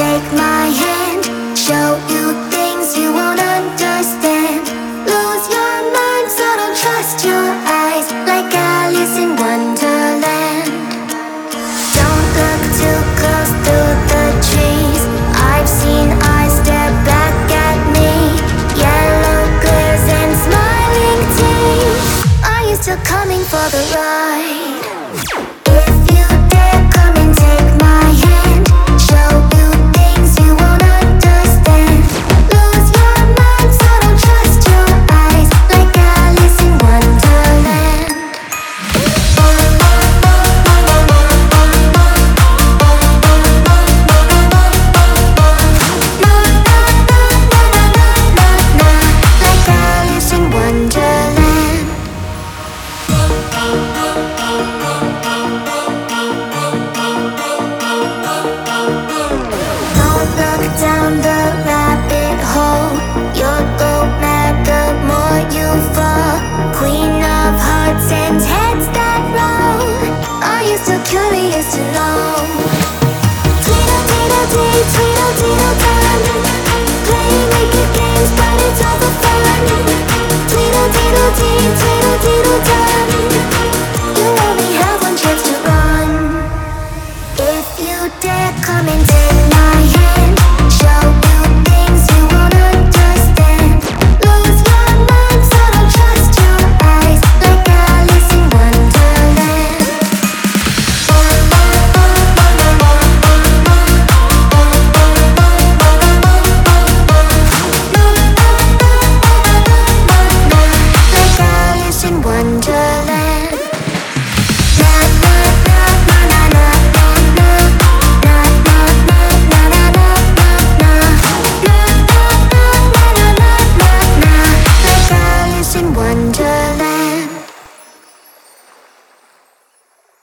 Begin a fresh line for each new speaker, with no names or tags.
Take my hand, show you things you won't understand. Lose your mind, so don't trust your eyes, like Alice in Wonderland. Don't look too close through the trees. I've seen eyes stare back at me, yellow glares and smiling teeth. Are you still coming for the ride?